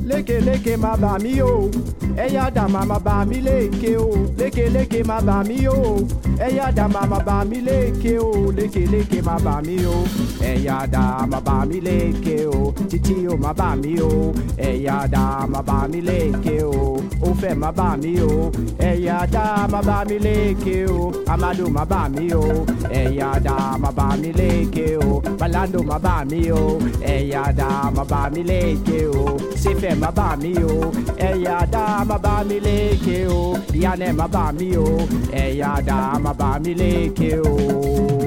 Leke má bà mí o, ẹ̀yà dàmà má bà mí léke o. Leke má bà mí o, ẹ̀yà dàmà má bà mí léke o. Leke má bà mí o, ẹ̀yà dàmà bà mí léke o. Títí o má bà mí o, ẹ̀yà dàmà bà mí léke o. Ó fẹ́ má bà mí o, ẹ̀yà dàmà bà mí léke o. Amadu má bà mí o, ẹ̀yà dàmà bà mí léke o. Balando má bà mí o, ẹ̀yà dàmà bà mí léke o. Sefe má bà mí o, ẹ̀yà dàmà bà mí léke o. Diane má bà mí o, ẹ̀yà dàmà bà mí léke o.